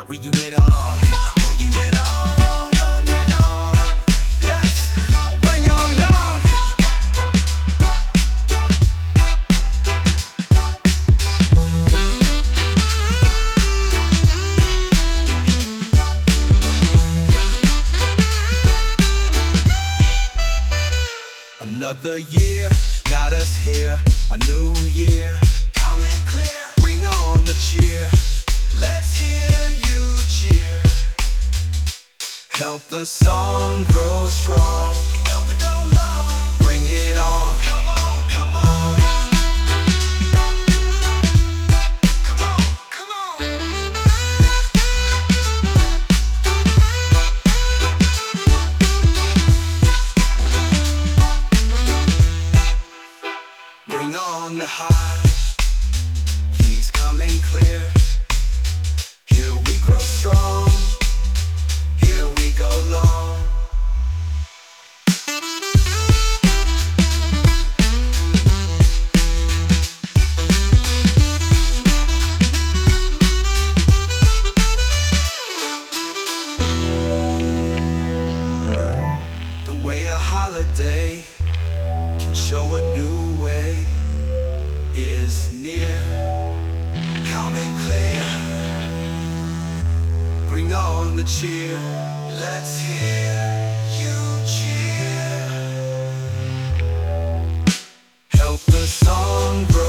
We do it all. We do it all. Yes. Bring on down. Another year got us here. A new year coming clear. Bring on the cheer. Let's hear you cheer. Help the song grow strong. Help it go long. Bring it on. Come on, come on. Come on, come on. Bring on the high. He's coming clear. Here we grow strong. Here we go long. The way a holiday can show a new way is near. Coming clear. Bring on the cheer. Let's hear you cheer. Help the song grow.